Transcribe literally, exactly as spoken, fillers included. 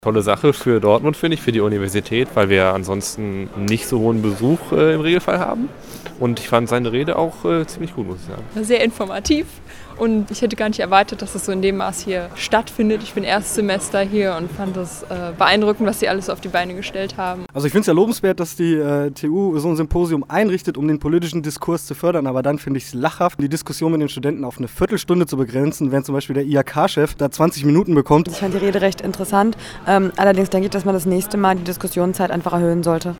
Tolle Sache für Dortmund, finde ich, für die Universität, weil wir ansonsten nicht so hohen Besuch äh, im Regelfall haben. Und ich fand seine Rede auch äh, ziemlich gut, muss ich sagen. Sehr informativ und ich hätte gar nicht erwartet, dass es so in dem Maß hier stattfindet. Ich bin Erstsemester hier und fand das äh, beeindruckend, was sie alles auf die Beine gestellt haben. Also ich finde es ja lobenswert, dass die äh, T U so ein Symposium einrichtet, um den politischen Diskurs zu fördern, aber dann finde ich es lachhaft, die Diskussion mit den Studenten auf eine Viertelstunde zu begrenzen, während zum Beispiel der I H K-Chef da zwanzig Minuten bekommt. Ich fand die Rede recht interessant, ähm, allerdings denke ich, dass man das nächste Mal die Diskussionszeit einfach erhöhen sollte.